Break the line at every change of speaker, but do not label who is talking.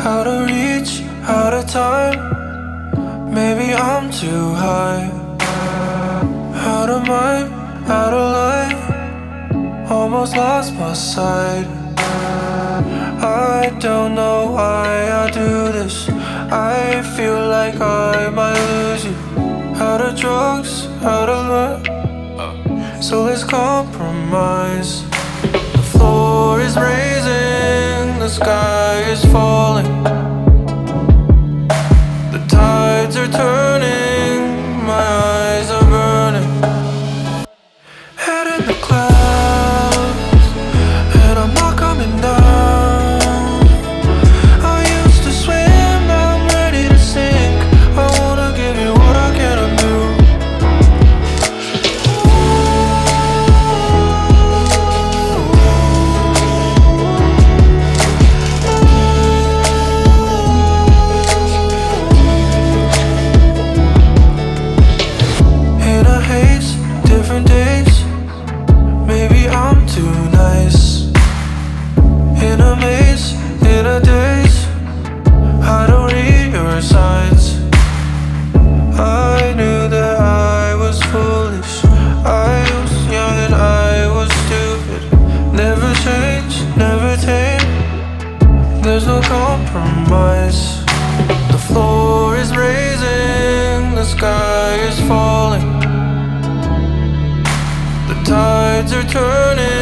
Out of reach, out of time. Maybe I'm too high. Out of mind, out of line. Almost lost my sight. I don't know why I do this. I feel like I might lose you. Out of drugs, out of luck. So let's compromise. The floor is raising, the sky is falling. The tides are turning, my eyes are burning. Head in the clouds, and I'm not coming down. I used to swim, now I'm ready to sink. I wanna give you what I can't undo. In a haze, different days. Maybe I'm too nice. In a maze, in a daze. I don't read your signs. I knew that I was foolish. I was young and I was stupid. Never change, never tame. There's no compromise. The floor is raising, the sky is falling. The tides are turning.